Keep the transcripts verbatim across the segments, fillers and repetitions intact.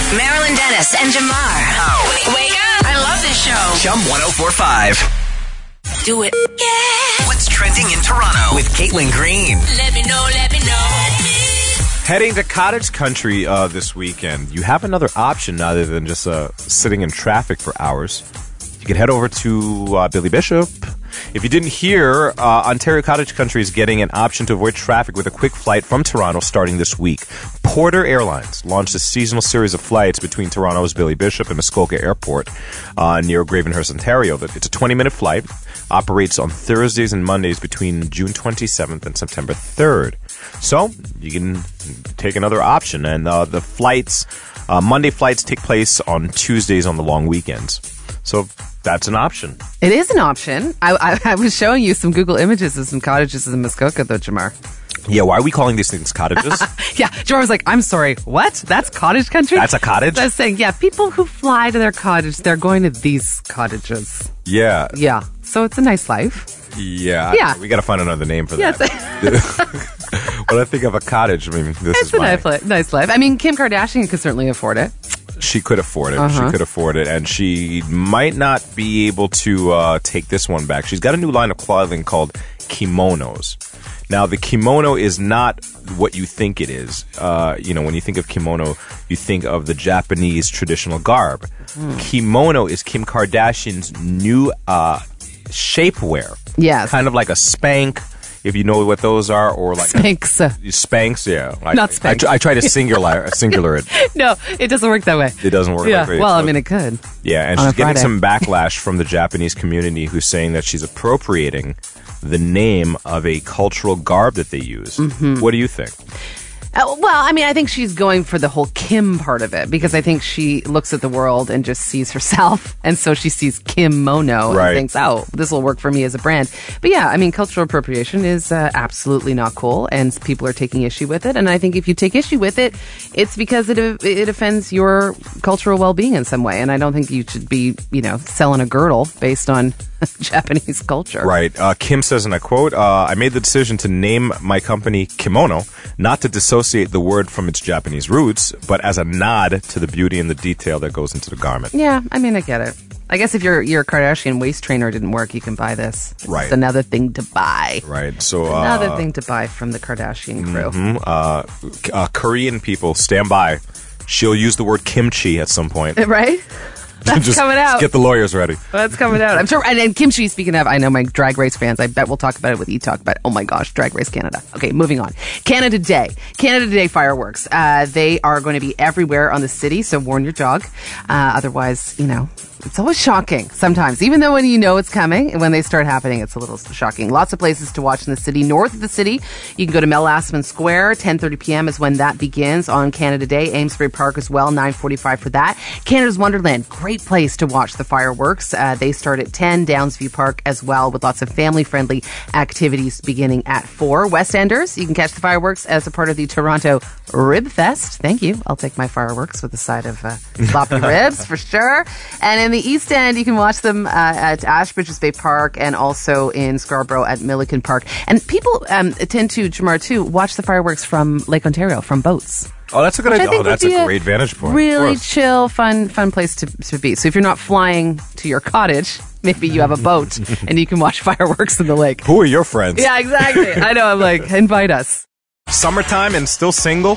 Marilyn Dennis and Jamar. Oh. Wake up. I love this show. Chum one oh four point five. Do it. Yeah. What's trending in Toronto with Caitlin Green? Let me know, let me know. Heading to cottage country uh, this weekend, you have another option other than just uh, sitting in traffic for hours. You can head over to uh, Billy Bishop. If you didn't hear, uh, Ontario Cottage Country is getting an option to avoid traffic with a quick flight from Toronto starting this week. Porter Airlines launched a seasonal series of flights between Toronto's Billy Bishop and Muskoka Airport uh, near Gravenhurst, Ontario. It's a twenty-minute flight, operates on Thursdays and Mondays between June twenty-seventh and September third. So you can take another option, and uh, the flights, uh, Monday flights take place on Tuesdays on the long weekends. So that's an option. It is an option. I, I, I was showing you some Google images of some cottages in Muskoka, though, Jamar. Yeah, why are we calling these things cottages? Yeah, Jamar was like, I'm sorry, what? That's cottage country? That's a cottage? I was saying, yeah, people who fly to their cottage, they're going to these cottages. Yeah. Yeah, so it's a nice life. Yeah. Yeah. We got to find another name for Yes. that. When I think of a cottage, I mean, this It's is a my... nice, li- nice life. I mean, Kim Kardashian could certainly afford it. She could afford it. Uh-huh. She could afford it, and she might not be able to uh, take this one back. She's got a new line of clothing called kimonos. Now, the kimono is not what you think it is. Uh, you know, when you think of kimono, you think of the Japanese traditional garb. Mm. Kimono is Kim Kardashian's new uh, shapewear. Yes. Kind of like a Spanx, if you know what those are, or like Spanx. A, Spanx, yeah. I, Not I, Spanx. I, I try to singular, singular it. No, it doesn't work that way. It doesn't work yeah. that way. Well, So- I mean, it could. Yeah, and on she's a getting Friday. some backlash from the Japanese community who's saying that she's appropriating the name of a cultural garb that they use. Mm-hmm. What do you think? Uh, well, I mean, I think she's going for the whole Kim part of it because I think she looks at the world and just sees herself. And so she sees kimono Right. and thinks, oh, this will work for me as a brand. But yeah, I mean, cultural appropriation is uh, absolutely not cool and people are taking issue with it. And I think if you take issue with it, it's because it it offends your cultural well-being in some way. And I don't think you should be, you know, selling a girdle based on Japanese culture. Right. Uh, Kim says, and I quote, uh, I made the decision to name my company Kimono, not to dissociate the word from its Japanese roots, but as a nod to the beauty and the detail that goes into the garment. Yeah, I mean, I get it. I guess if your your Kardashian waist trainer didn't work, you can buy this. It's Right. another thing to buy. Right. So, uh, Another thing to buy from the Kardashian crew. mhm, uh, K- uh, Korean people, stand by. She'll use the word kimchi at some point. Right? That's Just- coming just out. get the lawyers ready. That's coming out. I'm sure. And, and kimchi, speaking of, I know my Drag Race fans, I bet we'll talk about it with E-Talk, but oh my gosh, Drag Race Canada. Okay, moving on. Canada Day. Canada Day fireworks. Uh, they are going to be everywhere on the city, so warn your dog. Uh, otherwise, you know, it's always shocking sometimes. Even though when you know it's coming, when they start happening, it's a little shocking. Lots of places to watch in the city. North of the city, you can go to Mel Lastman Square. ten thirty p.m. is when that begins on Canada Day. Amesbury Park as well, nine forty-five for that. Canada's Wonderland, great place to watch the fireworks. Uh, they start at ten. Downsview Park as well, with lots of family-friendly activities beginning at four. West Enders, you can catch the fireworks as a part of the Toronto Rib Fest. Thank you. I'll take my fireworks with a side of uh, sloppy ribs for sure. And in the East End, you can watch them uh, at Ashbridges Bay Park and also in Scarborough at Milliken Park. And people um, tend to, Jamar, too, watch the fireworks from Lake Ontario, from boats. Oh, that's a good Which I idea. think Oh, would that's be a great vantage point. Really Of course. chill, fun, fun place to, to be. So if you're not flying to your cottage, maybe you have a boat and you can watch fireworks in the lake. Who are your friends? Yeah, exactly. I know. I'm like, invite us. Summertime and still single?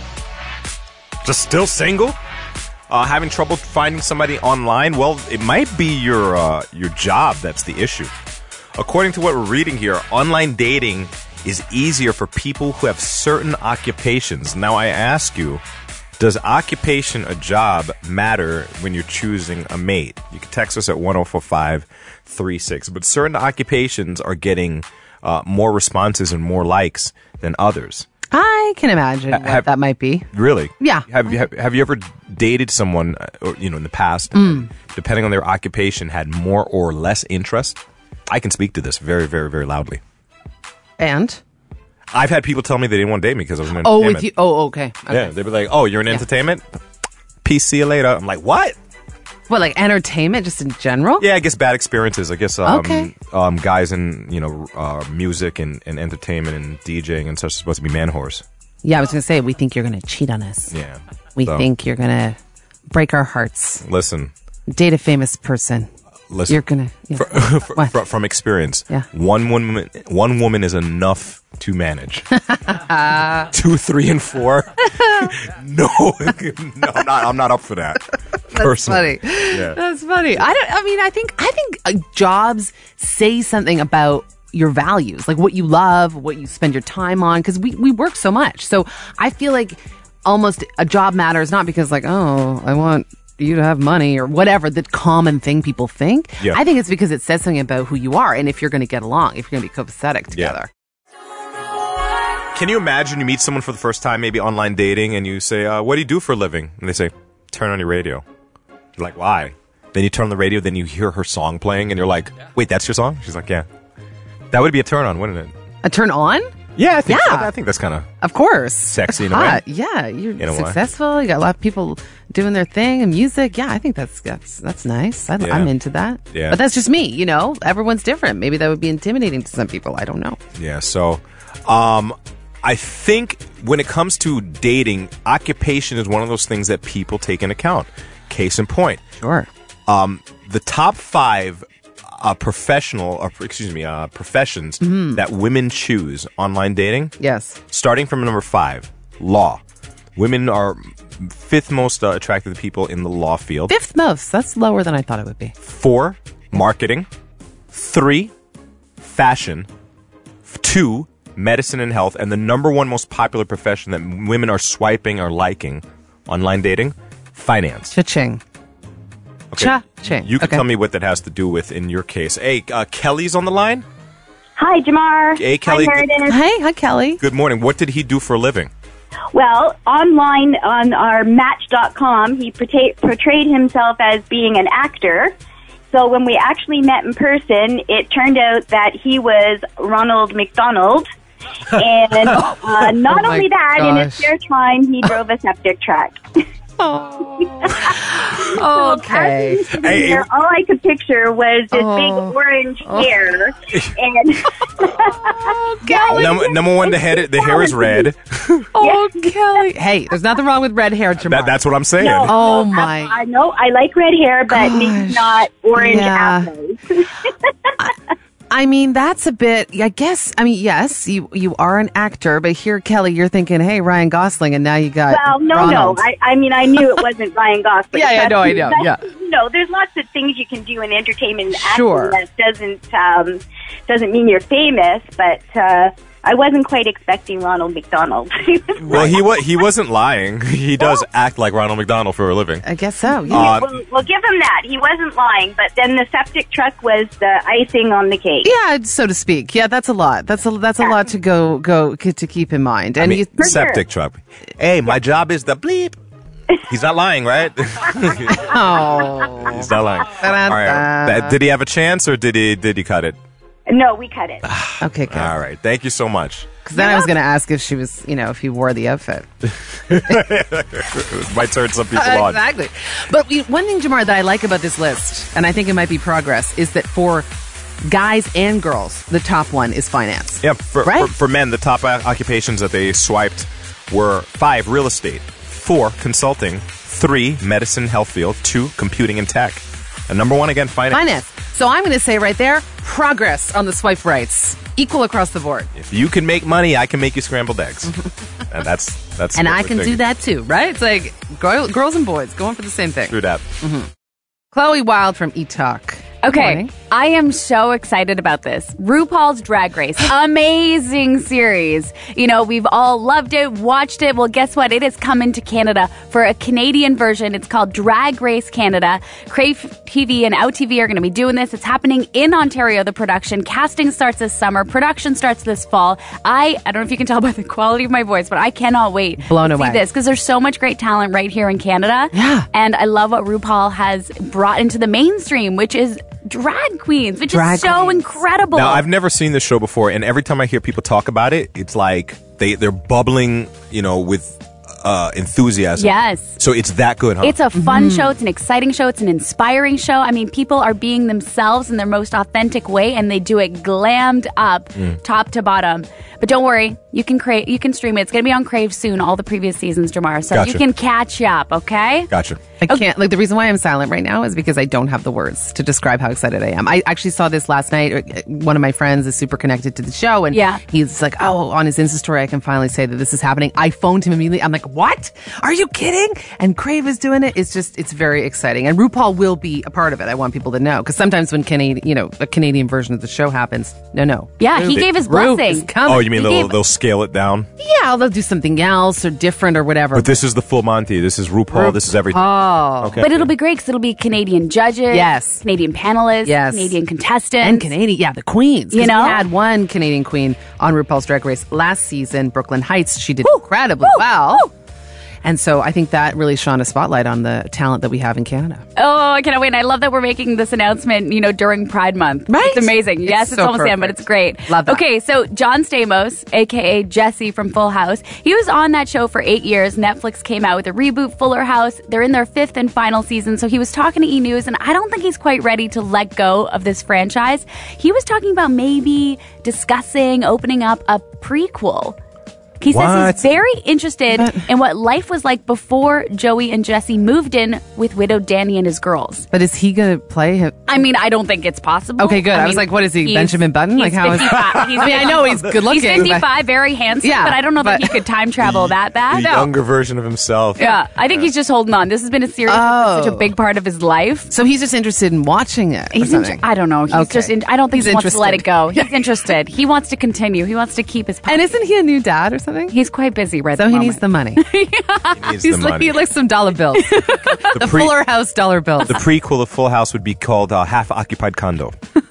Just still single? Uh, having trouble finding somebody online? Well, it might be your uh, your job that's the issue. According to what we're reading here, online dating is easier for people who have certain occupations. Now, I ask you, does occupation, a job, matter when you're choosing a mate? You can text us at one oh four five three six. But certain occupations are getting uh, more responses and more likes than others. I can imagine what have- that might be. Really? Yeah. Have you have, have you ever dated someone, uh, or, you know, in the past, Mm. depending on their occupation, had more or less interest? I can speak to this very, very, very loudly. And? I've had people tell me they didn't want to date me because I was in Oh, entertainment. with you. Oh, okay. okay. Yeah, they'd be like, "Oh, you're in Yeah. entertainment? Peace, see you later." I'm like, "What?" What, like entertainment just in general? Yeah, I guess bad experiences. I guess um, Okay. um, guys in you know uh, music and, and entertainment and DJing and such are supposed to be man whores. Yeah, I was going to say, we think you're going to cheat on us. Yeah, We So, think you're going to break our hearts. Listen. Date a famous person. Listen. You're gonna yeah. Fr- fr- fr- from experience. Yeah. One woman. One woman is enough to manage. Two, three, and four. no, no, I'm not. I'm not up for that. That's personally. funny. Yeah. That's funny. I don't. I mean, I think. I think uh, jobs say something about your values, like what you love, what you spend your time on, because we we work so much. So I feel like almost a job matters not because like, oh, I want you to have money or whatever the common thing people think. Yeah. I think it's because it says something about who you are and if you're going to get along, if you're going to be copacetic together. Yeah. Can you imagine you meet someone for the first time, maybe online dating, and you say, uh, what do you do for a living? And they say, turn on your radio. You're like, why? Then you turn on the radio, then you hear her song playing, and you're like, wait, that's your song? She's like, yeah. That would be a turn on, wouldn't it? A turn on? Yeah, I think Yeah. I think that's kind of Of course. Sexy in a Hot. way. Yeah, you're In a way. successful. You got a lot of people doing their thing and music. Yeah, I think that's that's that's nice. I, Yeah. I'm into that. Yeah. But that's just me, you know. Everyone's different. Maybe that would be intimidating to some people. I don't know. yeah. So, um, I think when it comes to dating, occupation is one of those things that people take into account. Case in point, Sure. um, the top five uh, professional, or excuse me, uh, professions that women choose online dating. Yes. Starting from number five, law. Women are fifth most uh, attractive people in the law field. Fifth most. That's lower than I thought it would be. Four, marketing. Three, fashion. Two, medicine and health. And the number one most popular profession that women are swiping or liking online dating, finance. Cha-ching. Okay. Cha-ching. You can Okay. tell me what that has to do with in your case. Hey, uh, Kelly's on the line. Hi, Jamar. Hey, Kelly. Hi, Meredith. Hey, hi, Kelly. Good morning. What did he do for a living? Well, online on our Match dot com, he portray- portrayed himself as being an actor. So when we actually met in person, it turned out that he was Ronald McDonald. And uh, not Oh my only that, in his gosh. spare time, he drove a septic truck. Oh. Okay. As he was sitting Hey, there, it- all I could picture was this Oh. big orange hair. And Kelly. Number, number one, the head, the hair is red. Oh, Kelly. Hey, there's nothing wrong with red hair, Jamar. That, that's what I'm saying. No. Oh, No, my. I, I know I like red hair, but maybe Gosh. not orange Yeah. apples. I mean, that's a bit, I guess, I mean, yes, you you are an actor, but here, Kelly, you're thinking, hey, Ryan Gosling, and now you got Well, no, Ronald. no. I, I mean, I knew it wasn't Ryan Gosling. Yeah, yeah, But- no, I know, but, yeah. You know, there's lots of things you can do in entertainment and acting Sure. that doesn't um, doesn't mean you're famous. But uh, I wasn't quite expecting Ronald McDonald. Well, he wa- he wasn't lying. He does act like Ronald McDonald for a living. I guess so, yeah. Uh, We'll, we'll give him that. He wasn't lying, but then the septic truck was the icing on the cake. Yeah, so to speak. Yeah, that's a lot. That's a that's a lot to go go to keep in mind. And I mean, you, For sure. septic truck. Hey, my job is the bleep. He's not lying, right? oh, He's not lying. Da-da-da. All right. That- did he have a chance, or did he did he cut it? No, we cut it. okay, good. All right. Thank you so much. Because then I was going to ask if she was, you know, if he wore the outfit. Might turn some people on. Exactly. But we, one thing, Jamar, that I like about this list, and I think it might be progress, is that for guys and girls, the top one is finance. Yeah, for, Right? for, for men, the top o- occupations that they swiped were five, real estate, four, consulting, three, medicine, health field, two, computing and tech, and number one, again, finance. Finance. So I'm going to say right there, progress on the swipe rights. Equal across the board. If you can make money, I can make you scrambled eggs. And that's that's. And what I we're can do thinking. that too, right? It's like girl, girls and boys going for the same thing. True that. Chloe Wild from E-Talk. Good Okay, morning. I am so excited about this. RuPaul's Drag Race. Amazing series. You know, we've all loved it, watched it. Well, guess what? It is coming to Canada for a Canadian version. It's called Drag Race Canada. Crave T V and Out T V are going to be doing this. It's happening in Ontario, the production. Casting starts this summer. Production starts this fall. I, I don't know if you can tell by the quality of my voice, but I cannot wait Blown to away. see this because there's so much great talent right here in Canada. Yeah. And I love what RuPaul has brought into the mainstream, which is drag queens, which Drag is so queens. incredible. Now, I've never seen this show before, and every time I hear people talk about it, it's like they they're bubbling, you know, with uh, enthusiasm. Yes. So it's that good, huh? It's a fun show. It's an exciting show. It's an inspiring show. I mean, people are being themselves in their most authentic way, and they do it glammed up, top to bottom. But don't worry, you can crave, you can stream it. It's going to be on Crave soon, all the previous seasons, Jamar. So Gotcha. you can catch up, okay? Gotcha. I can't, like, the reason why I'm silent right now is because I don't have the words to describe how excited I am. I actually saw this last night. One of my friends is super connected to the show, and Yeah. he's like, oh, on his Insta story, I can finally say that this is happening. I phoned him immediately. I'm like, what? Are you kidding? And Crave is doing it. It's just, it's very exciting. And RuPaul will be a part of it. I want people to know. Because sometimes when Canadian, you know, a Canadian version of the show happens, no, no. Yeah, he gave his Ru is blessing. coming. Oh, you mean He they'll, gave- they'll scale it down? Yeah, they'll do something else or different or whatever. But this is the full Monty. This is RuPaul. This is everything. Oh. Okay. But it'll be great because it'll be Canadian judges, Yes. Canadian panelists, Yes. Canadian contestants. And Canadian, yeah, the queens. 'Cause You know? we had one Canadian queen on RuPaul's Drag Race last season, Brooklyn Heights. She did Woo! incredibly Woo! well. Woo! And so I think that really shone a spotlight on the talent that we have in Canada. Oh, I cannot wait. And I love that we're making this announcement, you know, during Pride Month. Right? It's amazing. It's yes, it's so almost in, but perfect. it's great. Love that. Okay, so John Stamos, a k a. Jesse from Full House, he was on that show for eight years. Netflix came out with a reboot, Fuller House. They're in their fifth and final season. So he was talking to E! News, and I don't think he's quite ready to let go of this franchise. He was talking about maybe discussing opening up a prequel. He says What? he's very interested in what life was like before Joey and Jesse moved in with widow Danny and his girls. But is he going to play him? I mean, I don't think it's possible. Okay, good. I, was mean, like, what is he, he's- Benjamin Button? Like, he's how is fifty-five. He's I mean, I know he's good looking. He's fifty-five, very handsome, Yeah, but I don't know that but- he could time travel that The bad. younger version of himself. Yeah, I think he's just holding on. This has been a series that's been such a Oh. big part of his life. So he's just interested in watching it. or He's something. in, I don't know. He's Okay. just. In, I don't think He's he wants to let it interested. go. He's interested. He wants to continue. He wants to keep his. And isn't he a new dad or something? He's quite busy right So at the he moment. needs the money. He needs He's the like, money. he likes some dollar bills. the, the pre- Fuller House dollar bills. the prequel of Full House would be called uh, Half Occupied Condo.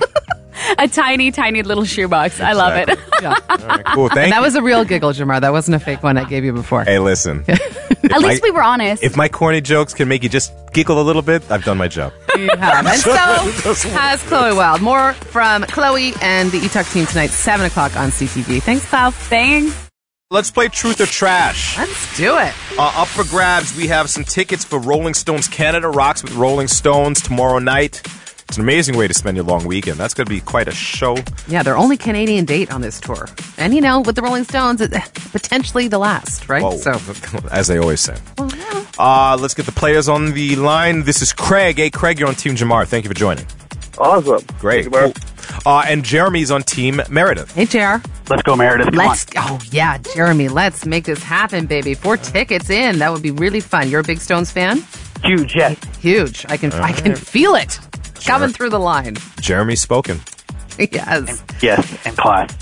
a tiny, tiny little shoebox. I love it. Yeah. All right, cool. Thank That you. was a real giggle, Jamar. That wasn't a fake one I gave you before. Hey, listen. At least we were honest. If my corny jokes can make you just giggle a little bit, I've done my job. You have. And so has Chloe Wild. More from Chloe and the E-Talk team tonight, seven o'clock on C T V. Thanks, Cloud. Thanks. Let's play Truth or Trash. Let's do it. Uh, up for grabs, we have some tickets for Rolling Stones Canada Rocks with Rolling Stones tomorrow night. It's an amazing way to spend your long weekend. That's going to be quite a show. Yeah, their only Canadian date on this tour. And, you know, with the Rolling Stones, it, potentially the last, right? Whoa. So, As they always say. well, yeah. Uh, let's get the players on the line. This is Craig. Hey, Craig, you're on Team Jamar. Thank you for joining. Awesome. Great. Thank you, Mark. Cool. Uh, and Jeremy's on Team Meredith. Hey, Jer. Let's go, Meredith. Come Let's, on. oh, yeah, Jeremy, let's make this happen, baby. Four tickets in. That would be really fun. You're a big Stones fan? Huge, yes. Huge. I can, I can feel it coming through the line. Jeremy's spoken. Yes. Yes, and class.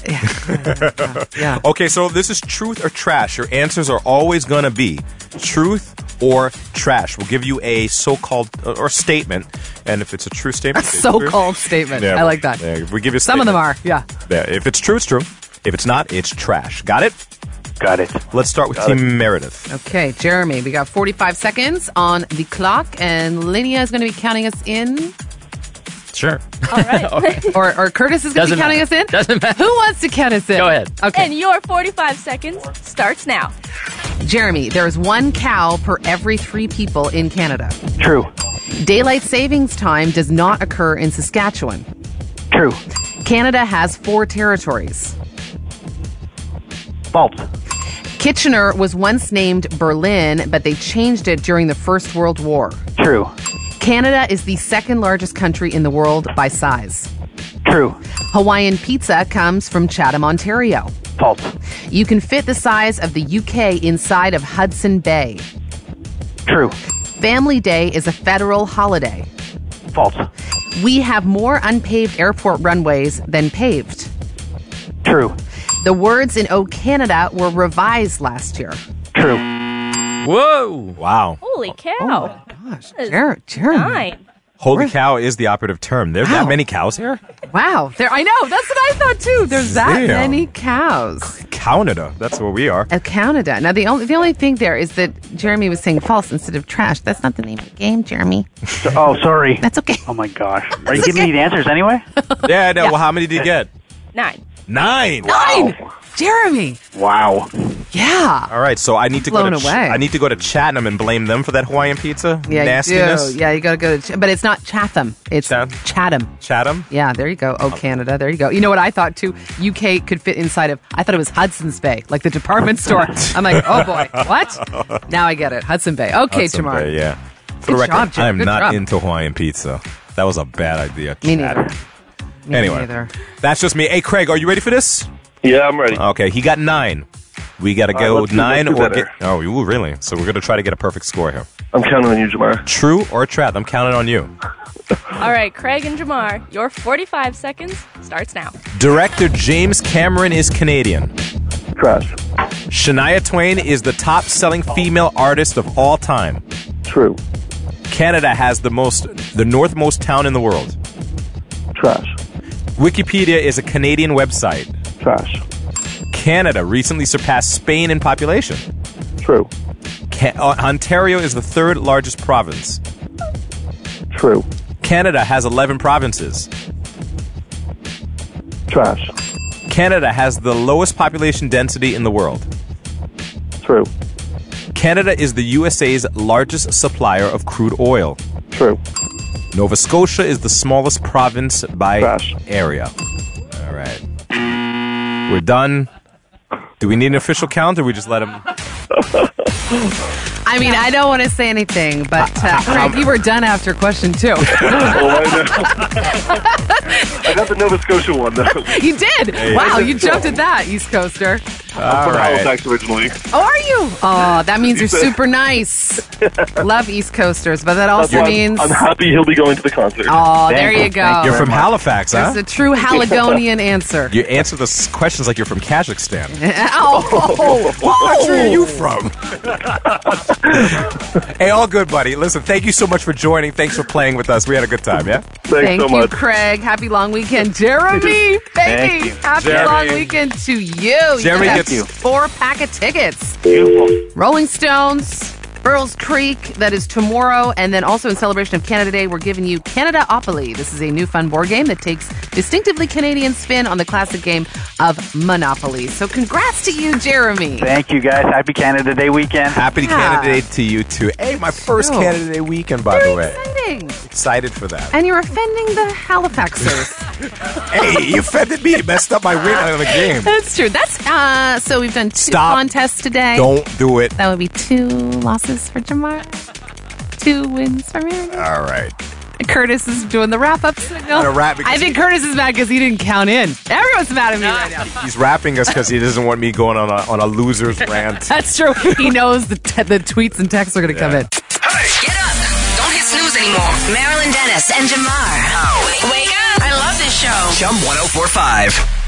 Yeah. Okay, so this is truth or trash. Your answers are always going to be truth or trash. We'll give you a so-called uh, or statement, and if it's a true statement, it's true. So-called statement. Yeah, I like that. Yeah, if we give you a Some of them are, statement, yeah. Yeah, if it's true, it's true. If it's not, it's trash. Got it? Got it. Let's start with Got Team Meredith. Okay, Jeremy, we got forty-five seconds on the clock, and Linnea is going to be counting us in. Sure. Or, or Curtis is going to Doesn't be counting matter. us in? Doesn't matter. Who wants to count us in? Go ahead. Okay. And your forty-five seconds starts now. Jeremy, there is one cow per every three people in Canada. True. Daylight savings time does not occur in Saskatchewan. True. Canada has four territories. False. Kitchener was once named Berlin, but they changed it during the First World War. True. Canada is the second largest country in the world by size. True. Hawaiian pizza comes from Chatham, Ontario. False. You can fit the size of the U K inside of Hudson Bay. True. Family Day is a federal holiday. False. We have more unpaved airport runways than paved. True. The words in O Canada were revised last year. True. Whoa. Wow. Holy cow. Gosh, Jer- Jeremy. Nine. Holy cow is the operative term. There's Wow. that many cows here? Wow. There, I know. That's what I thought too. There's that Damn. many cows. Canada. That's where we are. At Canada. Now, the only the only thing there is that Jeremy was saying false instead of trash. That's not the name of the game, Jeremy. So- oh, sorry. That's okay. Oh, my gosh. Are you giving me the answers anyway? Yeah, I know. Yeah. Well, how many did you get? Nine. Nine. Nine! Jeremy! Wow. Yeah. All right, so I need to Blown go to Ch- away. I need to go to Chatham and blame them for that Hawaiian pizza Yeah, nastiness. you do. Yeah, you got to go to, Ch- but it's not Chatham. It's Chatham? Chatham. Chatham. Yeah, there you go. Oh, Canada. There you go. You know what I thought too? U K could fit inside of, I thought it was Hudson's Bay, like the department store. I'm like, oh boy, what? Now I get it. Hudson Bay. Okay, Hudson Jamar. Bay, yeah. For Good the record, job, Jim. I am Good not job. into Hawaiian pizza. That was a bad idea. Me Chatham. neither. Me Anyway, neither. that's just me. Hey, Craig, are you ready for this? Yeah, I'm ready. Okay, he got nine. We got to All right, go let's do- nine let's do or better. get. Oh, you really? So we're going to try to get a perfect score here. I'm counting on you, Jamar. True or trap? I'm counting on you. All right, Craig and Jamar, your forty-five seconds starts now. Director James Cameron is Canadian. Trash. Shania Twain is the top-selling female artist of all time. True. Canada has the most, the northmost town in the world. Trash. Wikipedia is a Canadian website. Trash. Canada recently surpassed Spain in population. True. Ca- uh, Ontario is the third largest province. True. Canada has eleven provinces. Trash. Canada has the lowest population density in the world. True. Canada is the U S A's largest supplier of crude oil. True. Nova Scotia is the smallest province by Trash. area. All right. We're done. Do we need an official count, or we just let him? I mean, I don't want to say anything, but uh, Craig, you were done after question two. Oh, I know. I got the Nova Scotia one, though. You did. Hey. Wow, you jumped at that, East Coaster. I'm from right. Halifax originally. Oh, are you? Oh, that means you're super nice. Love East Coasters, but that That's also why I'm- means. I'm, happy he'll be going to the concert. Oh, Thank there you. you Thank go. You're from Halifax, huh? That's a true Haligonian answer. You answer the s- questions like you're from Kazakhstan. Oh, What country are you from? Hey, all good, buddy. Listen, thank you so much for joining. Thanks for playing with us. We had a good time, yeah? Thanks Thank so you, much. Craig. Happy long weekend, Jeremy. Baby, Thank you. happy Jeremy. long weekend to you. You Jeremy have gets- four pack of tickets. Beautiful. Rolling Stones, Earls Creek, that is tomorrow. And then also in celebration of Canada Day, we're giving you Canadaopoly. This is a new fun board game that takes distinctively Canadian spin on the classic game of Monopoly. So congrats to you, Jeremy. Thank you, guys. Happy Canada Day weekend. Happy Yeah. Canada Day to you, too. Hey, my first Sure. Canada Day weekend, by Very the way. exciting. Excited for that. And you're offending the Halifaxers. Hey, you offended me. You messed up my win on the game. That's true. That's uh so we've done two Stop. contests today. Don't do it. That would be two losses for Jamar. Two wins for Meredith. All right. Curtis is doing the wrap up signal. Gotta wrap because I think Curtis is mad because he didn't count in. Everyone's mad at me right now. He's rapping us because he doesn't want me going on a, on a loser's rant. That's true. He knows the te- the tweets and texts are going to come in. Get up. Don't hit snooze anymore. Marilyn Dennis and Jamar. Wake up. I love this show. Chum one oh four point five.